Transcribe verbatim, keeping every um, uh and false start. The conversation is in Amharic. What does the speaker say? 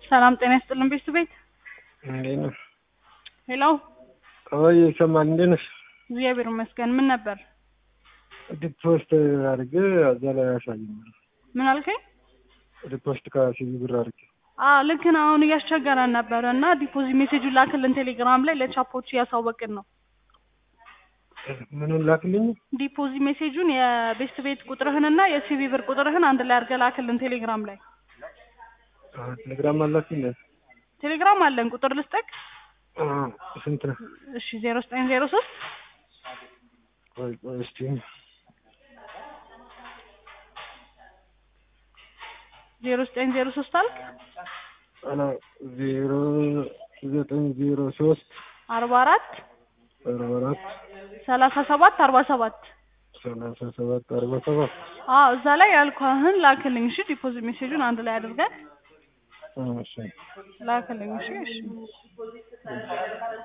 ሰላም ጤና ይስጥልን ቤተሰቤት እንዴት ነው? ሄሎ አይ ይሰማል እንዴት ነሽ? እግዚአብሔር ይመስገን ምን ነበር? ዲፖስት አድርጌ እዛ ላይ አሳየኝ። ምን አልከኝ? ዲፖስት ከሲቪ ብር አድርጌ አ ልክ ነው አሁን እያስቸገረን ነበርና ዲፖዚት ሜሴጁን ላክልን ቴሌግራም ላይ ለቻፖች እያሳወቅን ነው። ምኑን ላክልኝ? ዲፖዚት ሜሴጁን የቤስት ቤት ቁጥርህንና የሲቪ ብር ቁጥርህን አንድ ላይ አድርገህ ላክልን ቴሌግራም ላይ። ቴሌግራም አላችሁ? ቴሌግራም አለን ቁጥር ልስጥክ? አዎ ስንት ነው? እሺ ዜሮ ዘጠኝ ዜሮ ሶስት ቆይ ቆይ እስቲ ዜሮ ዘጠኝ ዜሮ ሶስት አልክ? አላ ዜሮ ዘጠኝ ዜሮ ሶስት አርባ አራት አርባ አራት ሰላሳ ሰባት አርባ ሰባት ሰላሳ ሰባት አርባ ሰባት አዎ እዛ ላይ ያልኩህን ላክልኝ። እሺ ዲፖዚት ሜሴጁን አንድ ላይ አድርገህ እሺ ላክልኝ። እሺ እሺ